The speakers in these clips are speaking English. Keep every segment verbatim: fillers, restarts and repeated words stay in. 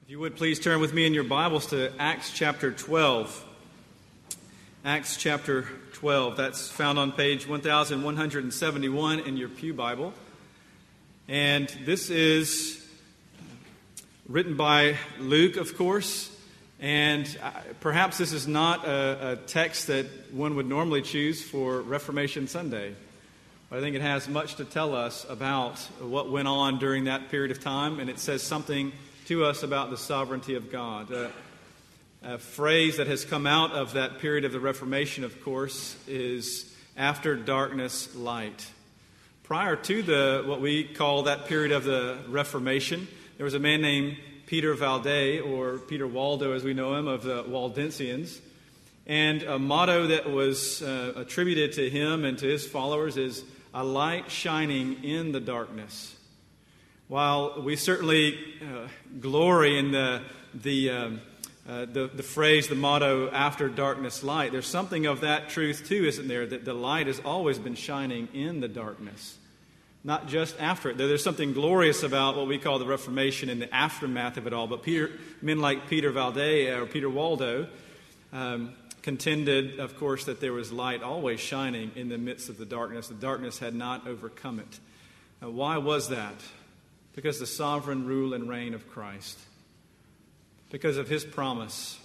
If you would please turn with me in your Bibles to Acts chapter twelve. Acts chapter twelve. That's found on page one thousand one hundred seventy-one in your pew Bible. And this is written by Luke, of course. And perhaps this is not a, a text that one would normally choose for Reformation Sunday. But I think it has much to tell us about what went on during that period of time. And it says something to us about the sovereignty of God. Uh, a phrase that has come out of that period of the Reformation, of course, is after darkness, light. Prior to the what we call that period of the Reformation, there was a man named Peter Valdet, or Peter Waldo as we know him, of the Waldensians. And a motto that was uh, attributed to him and to his followers is, "A light shining in the darkness." While we certainly uh, glory in the the, um, uh, the the phrase, the motto, "After darkness, light," there's something of that truth too, isn't there? That the light has always been shining in the darkness, not just after it. There's something glorious about what we call the Reformation and the aftermath of it all. But Peter, men like Peter Valdet or Peter Waldo um, contended, of course, that there was light always shining in the midst of the darkness. The darkness had not overcome it. Now, why was that? Because the sovereign rule and reign of Christ. Because of His promise.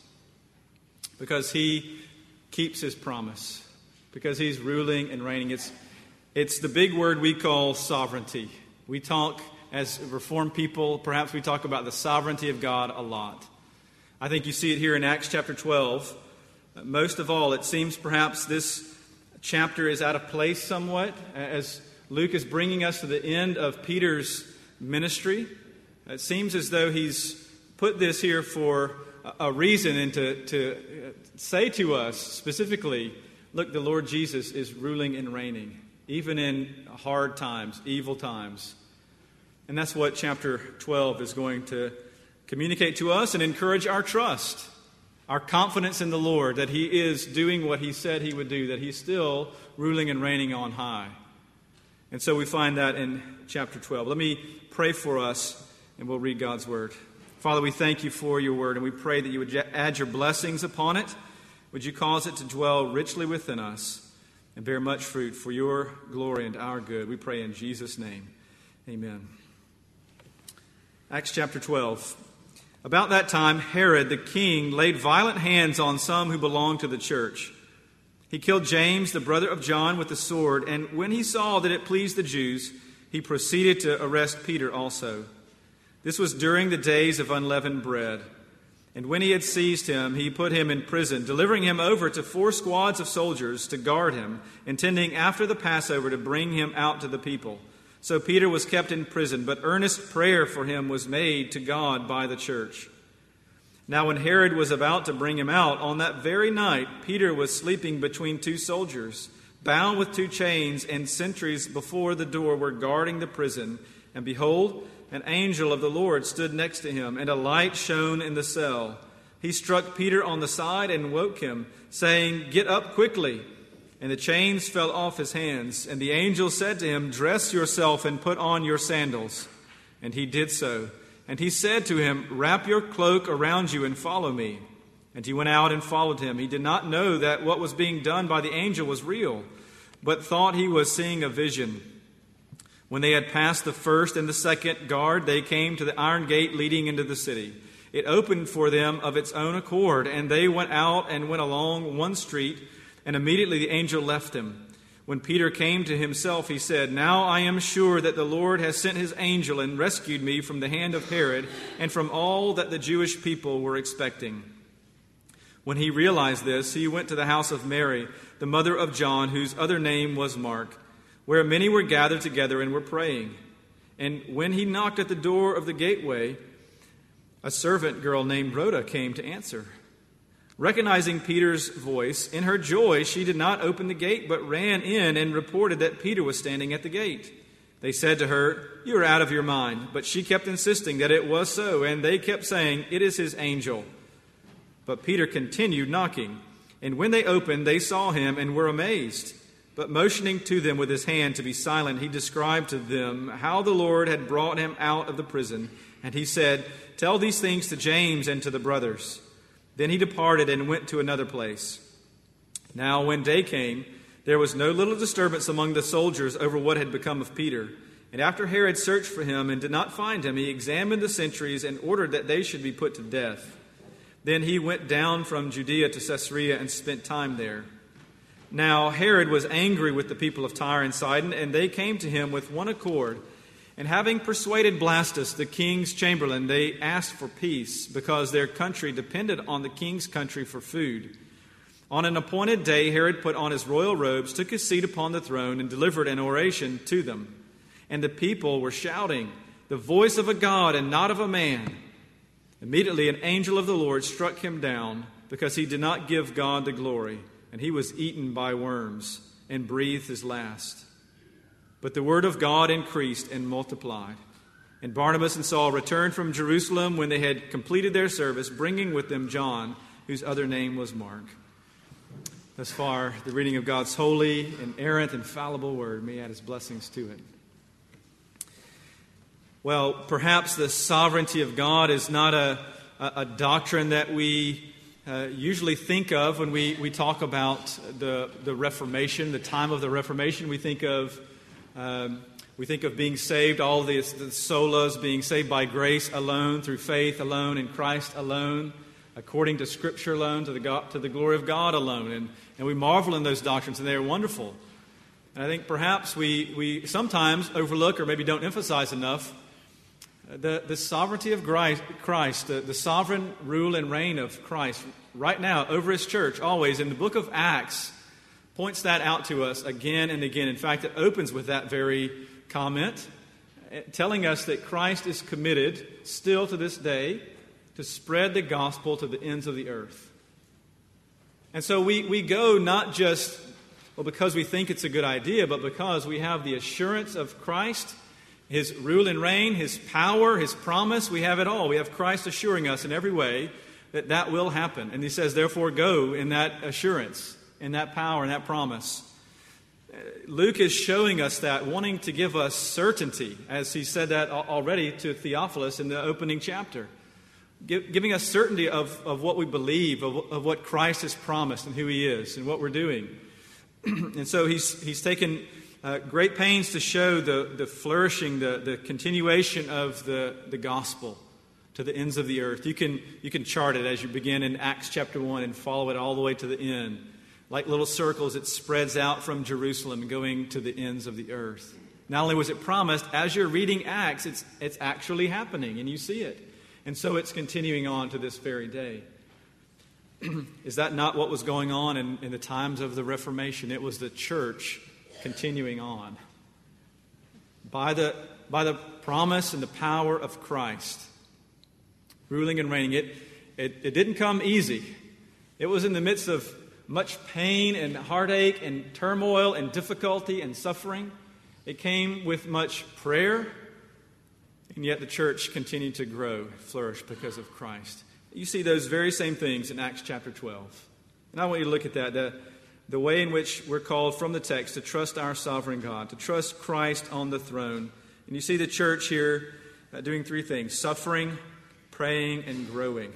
Because He keeps His promise. Because He's ruling and reigning. It's, it's the big word we call sovereignty. We talk, as Reformed people, perhaps we talk about the sovereignty of God a lot. I think you see it here in Acts chapter twelve. Most of all, it seems perhaps this chapter is out of place somewhat, as Luke is bringing us to the end of Peter's ministry. It seems as though he's put this here for a reason and to, to say to us specifically, look, the Lord Jesus is ruling and reigning, even in hard times, evil times. And that's what chapter twelve is going to communicate to us and encourage our trust, our confidence in the Lord, that He is doing what He said He would do, that He's still ruling and reigning on high. And so we find that in chapter twelve. Let me pray for us, and we'll read God's Word. Father, we thank You for Your Word, and we pray that You would add Your blessings upon it. Would You cause it to dwell richly within us and bear much fruit for Your glory and our good. We pray in Jesus' name. Amen. Acts chapter twelve. About that time, Herod the king laid violent hands on some who belonged to the church. He killed James, the brother of John, with the sword, and when he saw that it pleased the Jews, he proceeded to arrest Peter also. This was during the days of unleavened bread. And when he had seized him, he put him in prison, delivering him over to four squads of soldiers to guard him, intending after the Passover to bring him out to the people. So Peter was kept in prison, but earnest prayer for him was made to God by the church. Now when Herod was about to bring him out, on that very night, Peter was sleeping between two soldiers, bound with two chains, and sentries before the door were guarding the prison. And behold, an angel of the Lord stood next to him, and a light shone in the cell. He struck Peter on the side and woke him, saying, "Get up quickly." And the chains fell off his hands. And the angel said to him, "Dress yourself and put on your sandals." And he did so. And he said to him, "Wrap your cloak around you and follow me." And he went out and followed him. He did not know that what was being done by the angel was real, but thought he was seeing a vision. When they had passed the first and the second guard, they came to the iron gate leading into the city. It opened for them of its own accord, and they went out and went along one street, and immediately the angel left them. When Peter came to himself, he said, "Now I am sure that the Lord has sent His angel and rescued me from the hand of Herod and from all that the Jewish people were expecting." When he realized this, he went to the house of Mary, the mother of John, whose other name was Mark, where many were gathered together and were praying. And when he knocked at the door of the gateway, a servant girl named Rhoda came to answer. Recognizing Peter's voice, in her joy, she did not open the gate, but ran in and reported that Peter was standing at the gate. They said to her, "You are out of your mind." But she kept insisting that it was so, and they kept saying, "It is his angel." But Peter continued knocking, and when they opened, they saw him and were amazed. But motioning to them with his hand to be silent, he described to them how the Lord had brought him out of the prison And he said, "Tell these things to James and to the brothers." Then he departed and went to another place. Now when day came, there was no little disturbance among the soldiers over what had become of Peter. And after Herod searched for him and did not find him, he examined the sentries and ordered that they should be put to death. Then he went down from Judea to Caesarea and spent time there. Now Herod was angry with the people of Tyre and Sidon, and they came to him with one accord. And having persuaded Blastus, the king's chamberlain, they asked for peace, because their country depended on the king's country for food. On an appointed day, Herod put on his royal robes, took his seat upon the throne, and delivered an oration to them. And the people were shouting, "The voice of a God and not of a man." Immediately an angel of the Lord struck him down, because he did not give God the glory, and he was eaten by worms and breathed his last. But the word of God increased and multiplied. And Barnabas and Saul returned from Jerusalem when they had completed their service, bringing with them John, whose other name was Mark. Thus far, the reading of God's holy, inerrant, infallible word. May he add his blessings to it. Well, perhaps the sovereignty of God is not a, a, a doctrine that we uh, usually think of when we, we talk about the, the Reformation, the time of the Reformation. We think of um, we think of being saved, all the, the solas, being saved by grace alone, through faith alone, in Christ alone, according to Scripture alone, to the God, to the glory of God alone. And, and we marvel in those doctrines, and they are wonderful. And I think perhaps we, we sometimes overlook or maybe don't emphasize enough The, the sovereignty of Christ, the, the sovereign rule and reign of Christ right now over his church, always. And the book of Acts points that out to us again and again. In fact, it opens with that very comment, telling us that Christ is committed still to this day to spread the gospel to the ends of the earth. And so we, we go not just, well, because we think it's a good idea, but because we have the assurance of Christ, his rule and reign, his power, his promise. We have it all. We have Christ assuring us in every way that that will happen. And he says, therefore, go in that assurance, in that power, in that promise. Luke is showing us that, wanting to give us certainty, as he said that already to Theophilus in the opening chapter. Giving us certainty of, of what we believe, of, of what Christ has promised and who he is and what we're doing. And so he's he's taken Uh, great pains to show the, the flourishing, the, the continuation of the, the gospel to the ends of the earth. You can you can chart it as you begin in Acts chapter one and follow it all the way to the end. Like little circles, it spreads out from Jerusalem going to the ends of the earth. Not only was it promised, as you're reading Acts, it's it's actually happening and you see it. And so it's continuing on to this very day. Is that not what was going on in, in the times of the Reformation? It was the church continuing on by the by the promise and the power of Christ, ruling and reigning. It, it it didn't come easy. It was in the midst of much pain and heartache and turmoil and difficulty and suffering. It came with much prayer, and yet the church continued to grow, flourish because of Christ. You see those very same things in Acts chapter twelve. And I want you to look at that. The, The way in which we're called from the text to trust our sovereign God, to trust Christ on the throne. And you see the church here uh, doing three things: suffering, praying, and growing.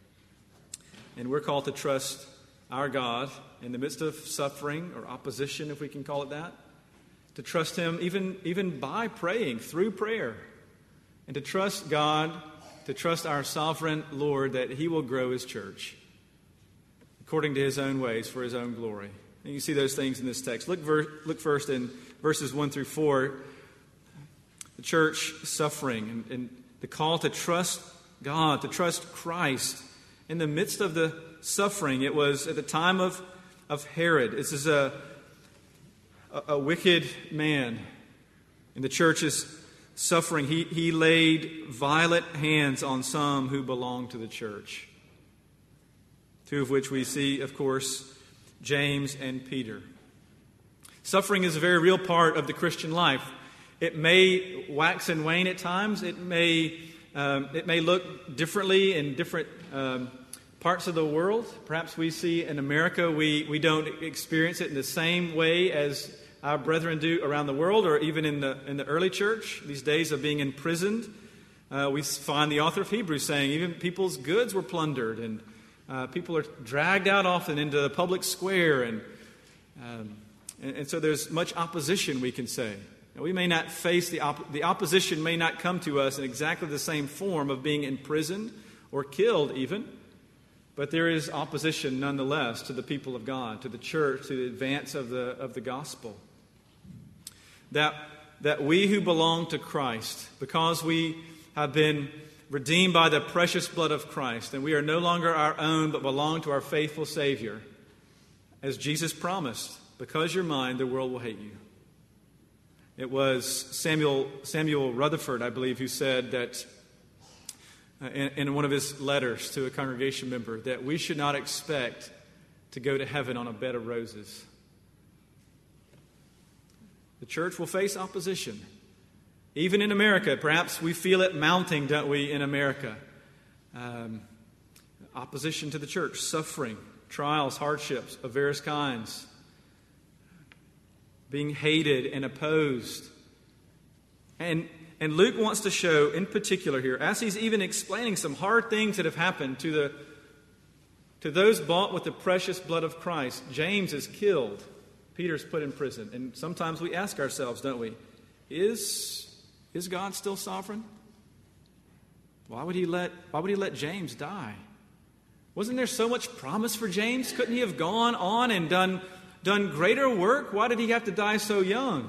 And we're called to trust our God in the midst of suffering or opposition, if we can call it that. To trust him even, even by praying, through prayer. And to trust God, to trust our sovereign Lord that he will grow his church according to his own ways for his own glory. And you see those things in this text. Look, ver- look first in verses one through four. The church suffering and, and the call to trust God, to trust Christ. In the midst of the suffering, it was at the time of, of Herod. This is a, a, a wicked man. And the church is suffering. He, he laid violent hands on some who belonged to the church. Two of which we see, of course, James and Peter. Suffering is a very real part of the Christian life. It may wax and wane at times. It may um, it may look differently in different um, parts of the world. Perhaps we see in America we, we don't experience it in the same way as our brethren do around the world, or even in the in the early church. These days of being imprisoned Uh, we find the author of Hebrews saying even people's goods were plundered, and uh, people are dragged out often into the public square, and, um, and and so there's much opposition, we can say. Now, we may not face the op- the opposition may not come to us in exactly the same form of being imprisoned or killed even, but there is opposition nonetheless to the people of God, to the church, to the advance of the of the gospel. That that we who belong to Christ, because we have been redeemed by the precious blood of Christ, and we are no longer our own but belong to our faithful Savior, as Jesus promised, because you're mine, the world will hate you. It was Samuel Samuel Rutherford, I believe, who said that uh, in, in one of his letters to a congregation member that we should not expect to go to heaven on a bed of roses. The church will face opposition. Even in America, perhaps we feel it mounting, don't we, in America? Um, opposition to the church, suffering, trials, hardships of various kinds, being hated and opposed. And, and Luke wants to show in particular here, as he's even explaining some hard things that have happened to, the, to those bought with the precious blood of Christ, James is killed. Peter's put in prison. And sometimes we ask ourselves, don't we, is... Is God still sovereign? Why would he let, why would he let James die? Wasn't there so much promise for James? Couldn't he have gone on and done, done greater work? Why did he have to die so young?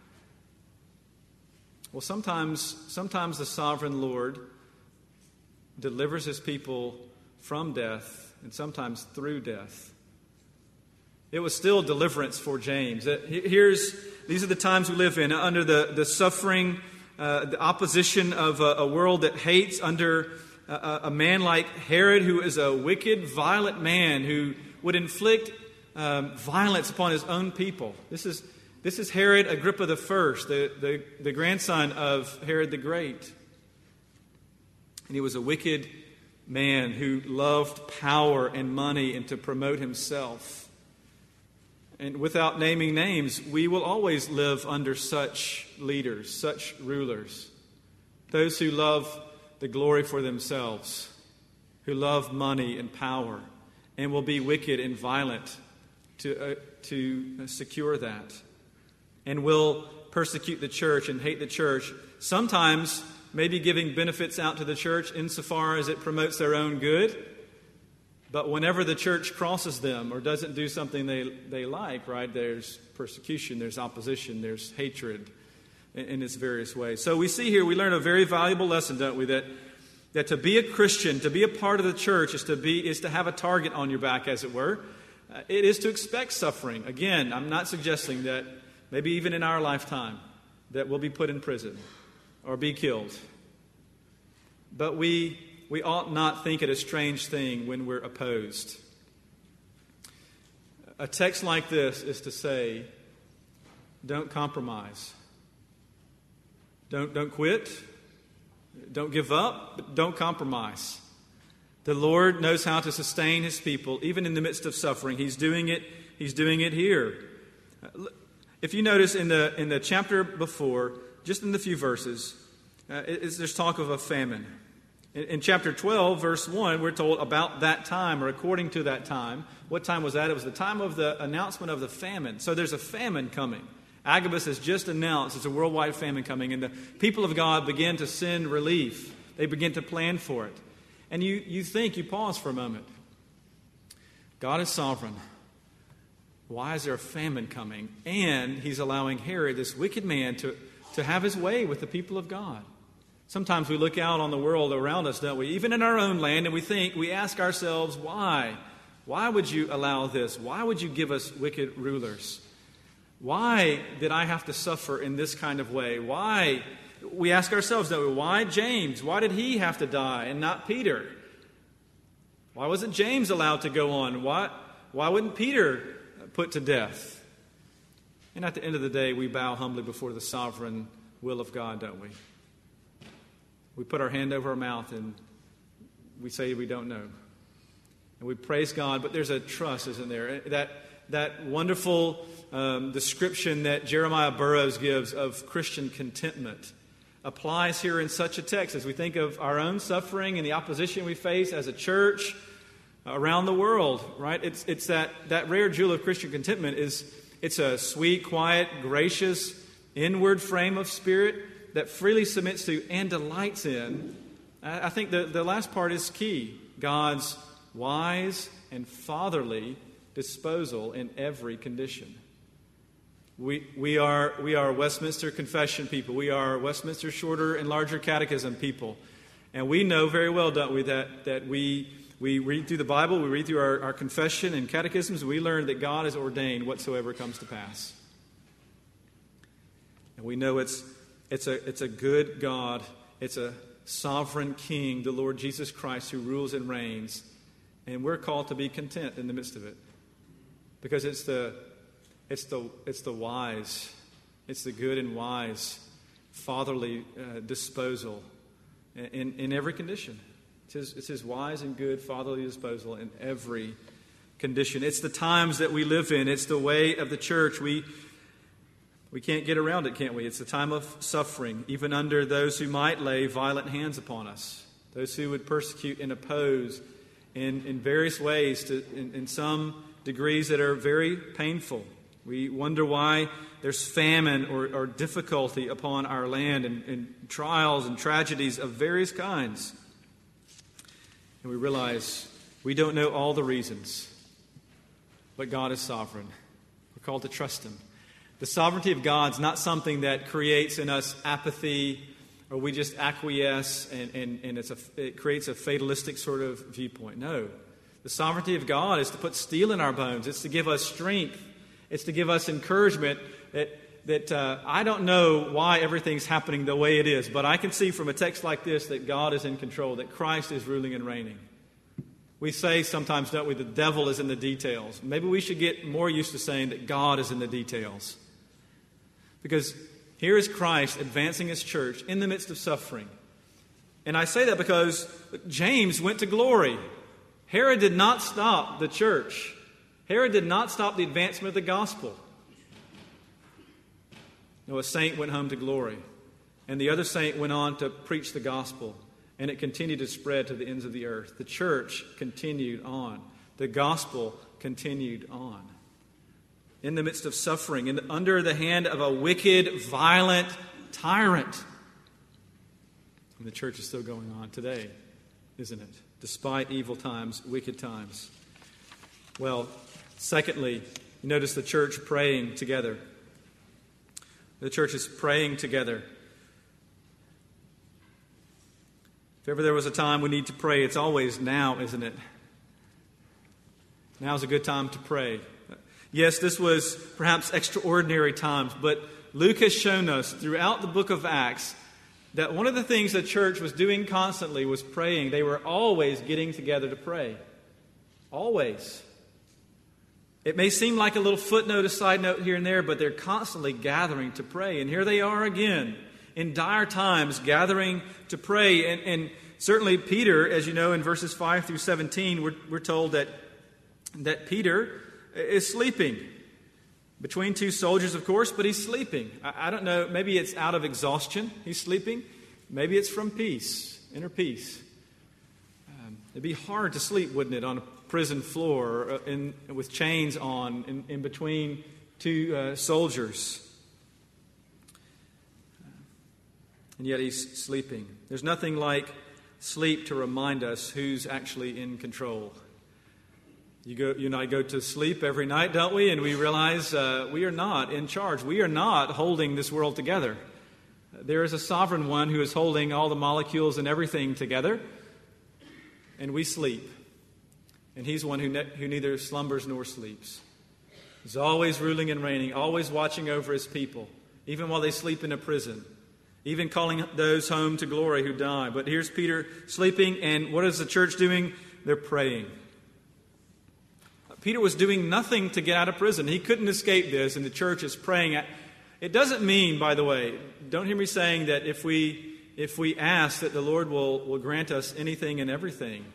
Well, sometimes, sometimes the sovereign Lord delivers his people from death, and sometimes through death. It was still deliverance for James. Here's, these are the times we live in, under the, the suffering, Uh, the opposition of a, a world that hates, under a, a man like Herod, who is a wicked, violent man who would inflict um, violence upon his own people. This is this is Herod Agrippa the First, the, the, the grandson of Herod the Great. And he was a wicked man who loved power and money and to promote himself. And without naming names, we will always live under such leaders, such rulers. Those who love the glory for themselves, who love money and power, and will be wicked and violent to, uh, to secure that. And will persecute the church and hate the church, sometimes maybe giving benefits out to the church insofar as it promotes their own good. But whenever the church crosses them or doesn't do something they, they like, right, there's persecution, there's opposition, there's hatred in, in its various ways. So we see here, we learn a very valuable lesson, don't we, that, that to be a Christian, to be a part of the church is to be is to have a target on your back, as it were. Uh, it is to expect suffering. Again, I'm not suggesting that maybe even in our lifetime that we'll be put in prison or be killed. But we... We ought not think it a strange thing when we're opposed. A text like this is to say, don't compromise. Don't, don't quit. Don't give up, but don't compromise. The Lord knows how to sustain his people, even in the midst of suffering. He's doing it, he's doing it here. If you notice in the, in the chapter before, just in the few verses, uh, it's, there's talk of a famine. In chapter twelve, verse one, we're told about that time, or according to that time. What time was that? It was the time of the announcement of the famine. So there's a famine coming. Agabus has just announced it's a worldwide famine coming, and the people of God begin to send relief. They begin to plan for it. And you, you think, you pause for a moment. God is sovereign. Why is there a famine coming? And he's allowing Herod, this wicked man, to, to have his way with the people of God. Sometimes we look out on the world around us, don't we? Even in our own land, and we think, we ask ourselves, why? Why would you allow this? Why would you give us wicked rulers? Why did I have to suffer in this kind of way? Why? We ask ourselves, don't we? Why James? Why did he have to die and not Peter? Why wasn't James allowed to go on? Why, why wouldn't Peter put to death? And at the end of the day, we bow humbly before the sovereign will of God, don't we? We put our hand over our mouth and we say we don't know. And we praise God, but there's a trust, isn't there? That that wonderful um, description that Jeremiah Burroughs gives of Christian contentment, applies here in such a text as we think of our own suffering and the opposition we face as a church around the world, right? It's it's that, that rare jewel of Christian contentment is it's a sweet, quiet, gracious, inward frame of spirit that freely submits to and delights in. I think the, the last part is key. God's wise and fatherly disposal in every condition. We we are we are Westminster Confession people. We are Westminster Shorter and Larger Catechism people. And we know very well, don't we, that, that we we read through the Bible, we read through our, our confession and catechisms, and we learn that God has ordained whatsoever comes to pass. And we know it's it's a it's a good God, it's a sovereign King, the Lord Jesus Christ, who rules and reigns. And we're called to be content in the midst of it. Because it's the It's the it's the wise, it's the good and wise, fatherly uh, disposal in, in every condition. It's his, it's his wise and good fatherly disposal in every condition. It's the times that we live in. It's the way of the church. We we can't get around it, can't we? It's the time of suffering, even under those who might lay violent hands upon us, those who would persecute and oppose in, in various ways, to in, in some degrees that are very painful. We wonder why there's famine or, or difficulty upon our land and, and trials and tragedies of various kinds. And we realize we don't know all the reasons, but God is sovereign. We're called to trust Him. The sovereignty of God's not something that creates in us apathy or we just acquiesce and, and, and it's a, it creates a fatalistic sort of viewpoint. No. The sovereignty of God is to put steel in our bones. It's to give us strength. It's to give us encouragement that that uh, I don't know why everything's happening the way it is, but I can see from a text like this that God is in control, that Christ is ruling and reigning. We say sometimes, don't we, the devil is in the details. Maybe we should get more used to saying that God is in the details. Because here is Christ advancing His church in the midst of suffering. And I say that because James went to glory. Herod did not stop the church. Herod did not stop the advancement of the gospel. No, a saint went home to glory. And the other saint went on to preach the gospel. And it continued to spread to the ends of the earth. The church continued on. The gospel continued on. In the midst of suffering, and under the hand of a wicked, violent tyrant. And the church is still going on today, isn't it? Despite evil times, wicked times. Well, secondly, you notice the church praying together. The church is praying together. If ever there was a time we need to pray, it's always now, isn't it? Now's a good time to pray. Yes, this was perhaps extraordinary times, but Luke has shown us throughout the book of Acts that one of the things the church was doing constantly was praying. They were always getting together to pray. Always. It may seem like a little footnote, a side note here and there, but they're constantly gathering to pray. And here they are again, in dire times, gathering to pray. And, and certainly Peter, as you know, in verses five through seventeen, we're, we're told that, that Peter is sleeping. Between two soldiers, of course, but he's sleeping. I, I don't know, maybe it's out of exhaustion he's sleeping. Maybe it's from peace, inner peace. Um, it'd be hard to sleep, wouldn't it, on a prison floor in, with chains on in, in between two uh, soldiers. And yet he's sleeping. There's nothing like sleep to remind us who's actually in control. You go, you and I go to sleep every night, don't we? And we realize uh, we are not in charge. We are not holding this world together. There is a sovereign one who is holding all the molecules and everything together. And we sleep. And He's one who, ne- who neither slumbers nor sleeps. He's always ruling and reigning, always watching over His people, even while they sleep in a prison, even calling those home to glory who die. But here's Peter sleeping, and what is the church doing? They're praying. Peter was doing nothing to get out of prison. He couldn't escape this, and the church is praying. It doesn't mean, by the way, don't hear me saying that if we if we ask that the Lord will, will grant us anything and everything.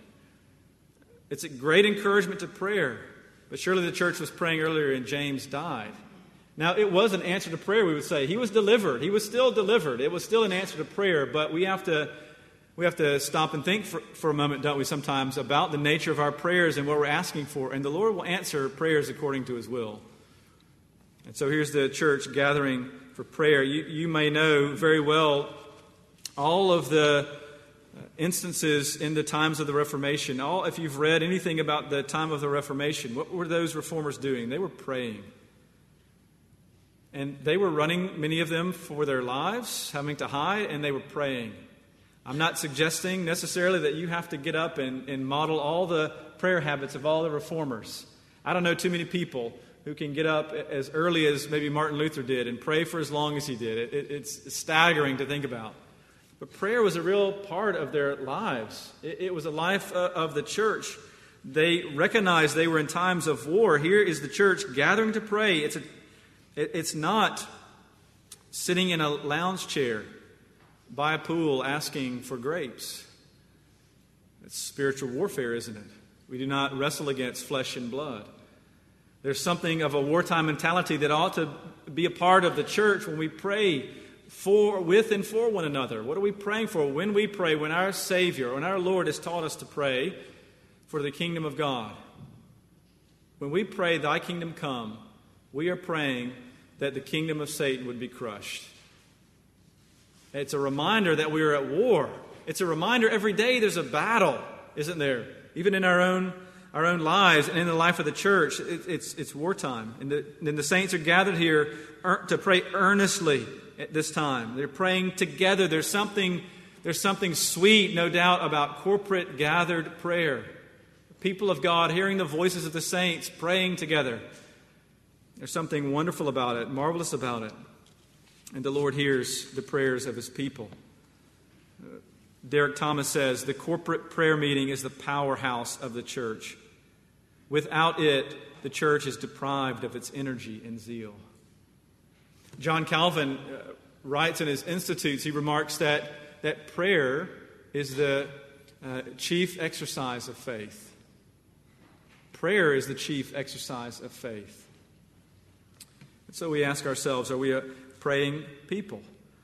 It's a great encouragement to prayer. But surely the church was praying earlier and James died. Now, it was an answer to prayer, we would say. He was delivered. He was still delivered. It was still an answer to prayer, but we have to we have to stop and think for, for a moment, don't we, sometimes, about the nature of our prayers and what we're asking for. And the Lord will answer prayers according to His will. And so here's the church gathering for prayer. You, you may know very well all of the instances in the times of the Reformation. All, if you've read anything about the time of the Reformation, what were those reformers doing? They were praying. And they were running, many of them, for their lives, having to hide, and they were praying. I'm not suggesting necessarily that you have to get up and, and model all the prayer habits of all the reformers. I don't know too many people who can get up as early as maybe Martin Luther did and pray for as long as he did. It, it, it's staggering to think about. But prayer was a real part of their lives. It, it was a life uh, of the church. They recognized they were in times of war. Here is the church gathering to pray. It's a It's not sitting in a lounge chair by a pool asking for grapes. It's spiritual warfare, isn't it? We do not wrestle against flesh and blood. There's something of a wartime mentality that ought to be a part of the church when we pray for, with and for one another. What are we praying for? When we pray, when our Savior, when our Lord has taught us to pray for the kingdom of God. When we pray, Thy kingdom come, we are praying that the kingdom of Satan would be crushed. It's a reminder that we are at war. It's a reminder every day there's a battle, isn't there? Even in our own our own lives and in the life of the church, it, it's it's wartime. And the, and the saints are gathered here to pray earnestly at this time. They're praying together. There's something there's something sweet, no doubt, about corporate gathered prayer. People of God hearing the voices of the saints praying together. There's something wonderful about it, marvelous about it. And the Lord hears the prayers of His people. Uh, Derek Thomas says, the corporate prayer meeting is the powerhouse of the church. Without it, the church is deprived of its energy and zeal. John Calvin uh, writes in his Institutes, he remarks that, that prayer is the uh, chief exercise of faith. Prayer is the chief exercise of faith. And so we ask ourselves, are we a praying people?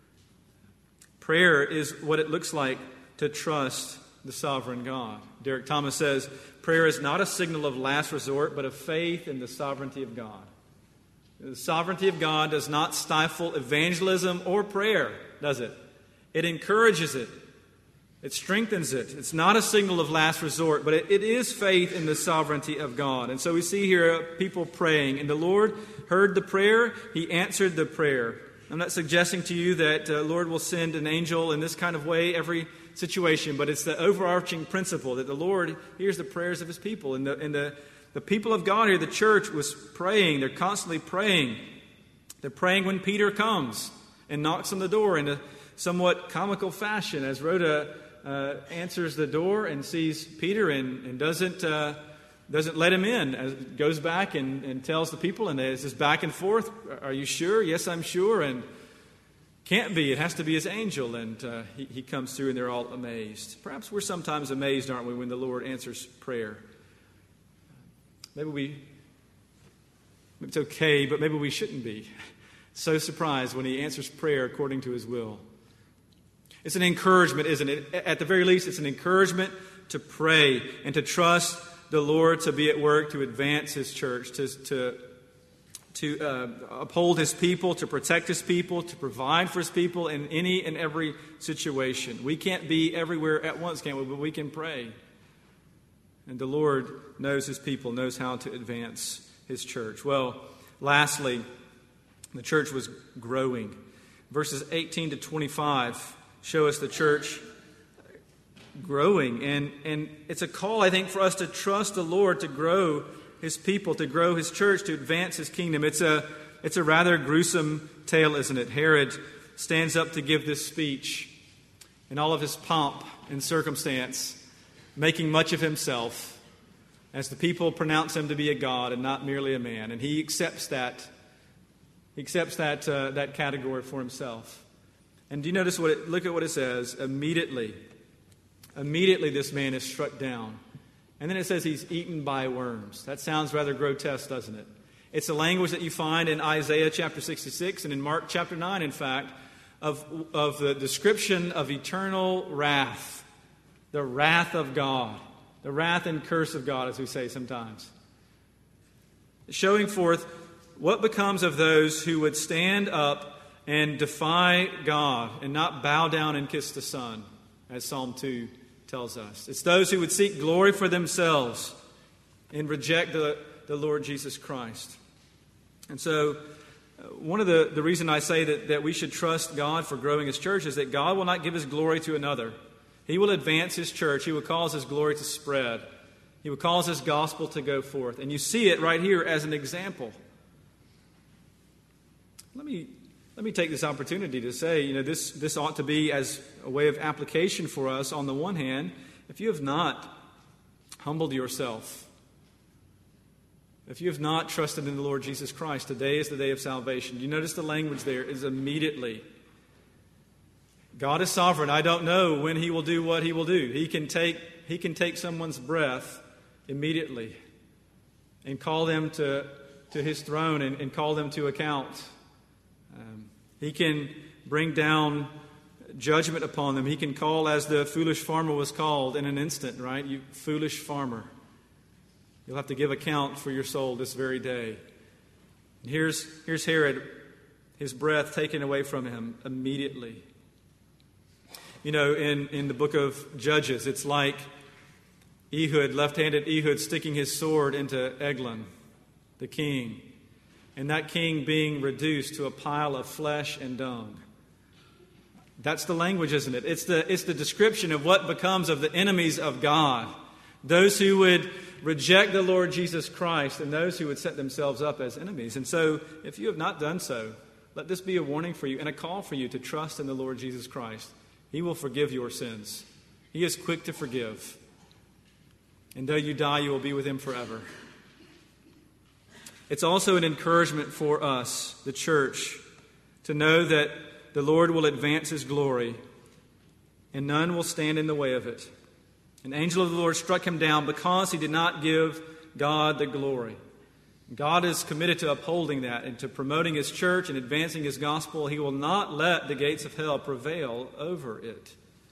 Prayer is what it looks like to trust the sovereign God. Derek Thomas says, prayer is not a signal of last resort, but of faith in the sovereignty of God. The sovereignty of God does not stifle evangelism or prayer, does it? It encourages it. It strengthens it. It's not a signal of last resort, but it, it is faith in the sovereignty of God. And so we see here people praying, and the Lord heard the prayer. He answered the prayer. I'm not suggesting to you that the uh, Lord will send an angel in this kind of way every situation, but it's the overarching principle that the Lord hears the prayers of His people. And the, and the, the people of God here, the church, was praying. They're constantly praying. They're praying when Peter comes and knocks on the door in a somewhat comical fashion, as Rhoda uh, answers the door and sees Peter and, and doesn't uh, doesn't let him in. As goes back and, and tells the people, and there's this back and forth. Are you sure? Yes, I'm sure. And can't be. It has to be His angel. And uh, he, he comes through, and they're all amazed. Perhaps we're sometimes amazed, aren't we, when the Lord answers prayer? Maybe we. Maybe it's okay, but maybe we shouldn't be so surprised when He answers prayer according to His will. It's an encouragement, isn't it? At the very least, it's an encouragement to pray and to trust the Lord to be at work to advance His church, to, to, to uh, uphold His people, to protect His people, to provide for His people in any and every situation. We can't be everywhere at once, can we? But we can pray. And the Lord knows His people, knows how to advance His church. Well, lastly, the church was growing. Verses eighteen to twenty-five show us the church growing. And, and it's a call, I think, for us to trust the Lord to grow His people, to grow His church, to advance His kingdom. It's a, it's a rather gruesome tale, isn't it? Herod stands up to give this speech in all of his pomp and circumstance, making much of himself as the people pronounce him to be a god and not merely a man. And he accepts that. He accepts that, uh, that category for himself. And do you notice what it, look at what it says? Immediately. Immediately this man is struck down. And then it says he's eaten by worms. That sounds rather grotesque, doesn't it? It's a language that you find in Isaiah chapter sixty-six and in Mark chapter nine, in fact, of, of the description of eternal wrath, the wrath of God, the wrath and curse of God, as we say sometimes. Showing forth what becomes of those who would stand up and defy God and not bow down and kiss the Son, as Psalm two tells us. It's those who would seek glory for themselves and reject the, the Lord Jesus Christ. And so, uh, one of the, the reason I say that, that we should trust God for growing His church is that God will not give His glory to another. He will advance His church. He will cause His glory to spread. He will cause His gospel to go forth. And you see it right here as an example. Let me let me take this opportunity to say, you know, this, this ought to be as a way of application for us. On the one hand, if you have not humbled yourself, if you have not trusted in the Lord Jesus Christ, today is the day of salvation. You notice the language there is immediately. God is sovereign. I don't know when He will do what He will do. He can take, he can take someone's breath immediately and call them to, to His throne and, and call them to account. Um, he can bring down judgment upon them. He can call, as the foolish farmer was called, in an instant, right? You foolish farmer. You'll have to give account for your soul this very day. And here's, here's Herod, his breath taken away from him immediately. You know, in, in the book of Judges, it's like Ehud, left-handed Ehud, sticking his sword into Eglon, the king, and that king being reduced to a pile of flesh and dung. That's the language, isn't it? It's the, it's the description of what becomes of the enemies of God, those who would reject the Lord Jesus Christ and those who would set themselves up as enemies. And so, if you have not done so, let this be a warning for you and a call for you to trust in the Lord Jesus Christ. He will forgive your sins. He is quick to forgive. And though you die, you will be with Him forever. It's also an encouragement for us, the church, to know that the Lord will advance His glory and none will stand in the way of it. An angel of the Lord struck him down because he did not give God the glory. God is committed to upholding that and to promoting His church and advancing His gospel. He will not let the gates of hell prevail over it.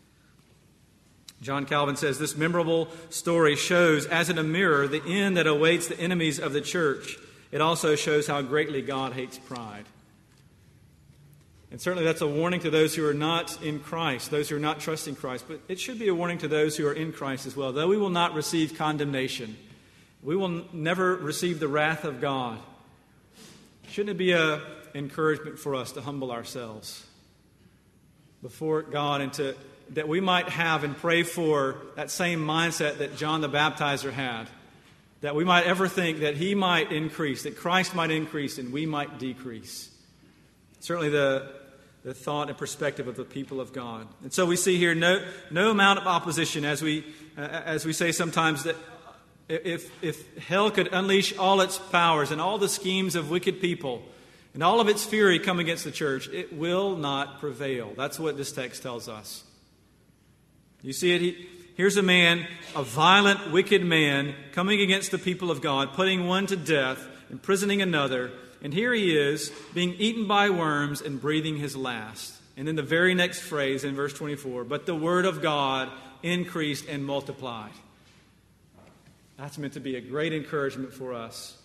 John Calvin says, this memorable story shows, as in a mirror, the end that awaits the enemies of the church. It also shows how greatly God hates pride. And certainly that's a warning to those who are not in Christ, those who are not trusting Christ. But it should be a warning to those who are in Christ as well. Though we will not receive condemnation, we will n- never receive the wrath of God. Shouldn't it be an encouragement for us to humble ourselves before God and to, that we might have and pray for that same mindset that John the Baptizer had, that we might ever think that he might increase, that Christ might increase and we might decrease. Certainly the the thought and perspective of the people of God. And so we see here no no amount of opposition, as we uh, as we say sometimes, that if if hell could unleash all its powers and all the schemes of wicked people and all of its fury come against the church, it will not prevail. That's what this text tells us. You see it. He, here's a man, a violent, wicked man, coming against the people of God, putting one to death, imprisoning another. And here he is, being eaten by worms and breathing his last. And then the very next phrase in verse twenty-four, but the word of God increased and multiplied. That's meant to be a great encouragement for us.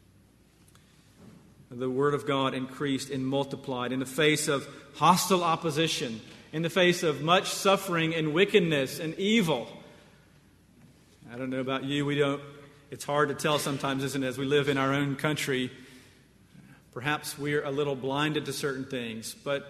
The word of God increased and multiplied in the face of hostile opposition, in the face of much suffering and wickedness and evil. I don't know about you, we don't, it's hard to tell sometimes, isn't it, as we live in our own country. Perhaps we're a little blinded to certain things, but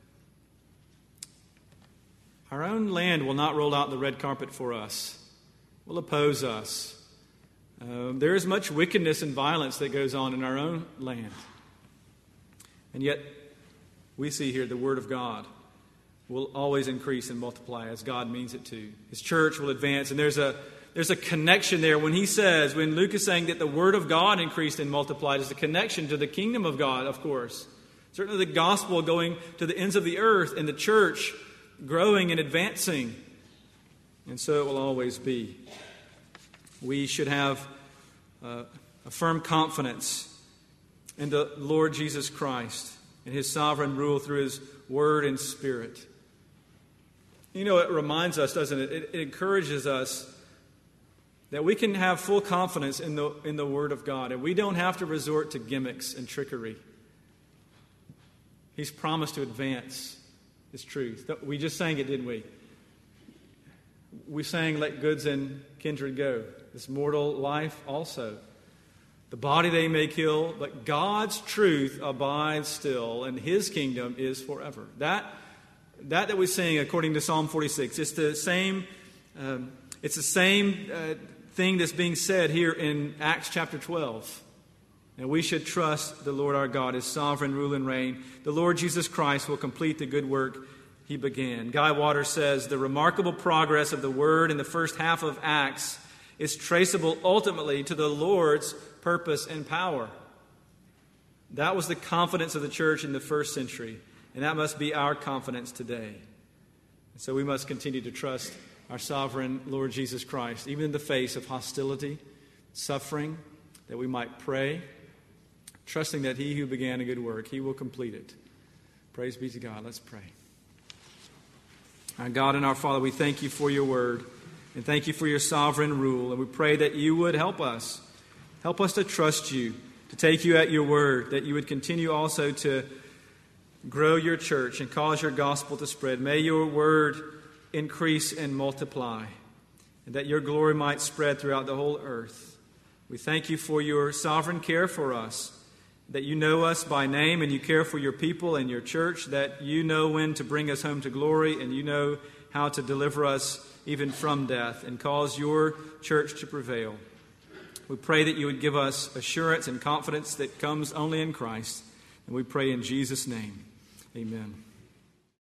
our own land will not roll out the red carpet for us, will oppose us. Um, there is much wickedness and violence that goes on in our own land. And yet, we see here the Word of God will always increase and multiply as God means it to. His church will advance, and there's a There's a connection there when he says, when Luke is saying that the word of God increased and multiplied, is a connection to the kingdom of God, of course. Certainly the gospel going to the ends of the earth and the church growing and advancing. And so it will always be. We should have uh, a firm confidence in the Lord Jesus Christ and His sovereign rule through His Word and Spirit. You know, it reminds us, doesn't it? It, it encourages us that we can have full confidence in the, in the Word of God, and we don't have to resort to gimmicks and trickery. He's promised to advance His truth. We just sang it, didn't we? We sang, let goods and kindred go. This mortal life also. The body they may kill, but God's truth abides still, and His kingdom is forever. That that that we sing according to Psalm forty-six, it's the same. Um, it's the same uh, thing that's being said here in Acts chapter twelve. And we should trust the Lord our God, His sovereign rule and reign. The Lord Jesus Christ will complete the good work He began. Guy Waters says, the remarkable progress of the Word in the first half of Acts is traceable ultimately to the Lord's purpose and power. That was the confidence of the church in the first century, and that must be our confidence today. And so we must continue to trust our sovereign Lord Jesus Christ, even in the face of hostility, suffering, that we might pray, trusting that He who began a good work, He will complete it. Praise be to God. Let's pray. Our God and our Father, we thank You for Your word, and thank You for Your sovereign rule, and we pray that You would help us. Help us to trust You, to take You at Your word, that You would continue also to grow Your church and cause Your gospel to spread. May Your word increase and multiply, and that Your glory might spread throughout the whole earth. We thank You for Your sovereign care for us, that You know us by name and You care for Your people and Your church, that You know when to bring us home to glory and You know how to deliver us even from death and cause Your church to prevail. We pray that You would give us assurance and confidence that comes only in Christ. And we pray in Jesus' name. Amen.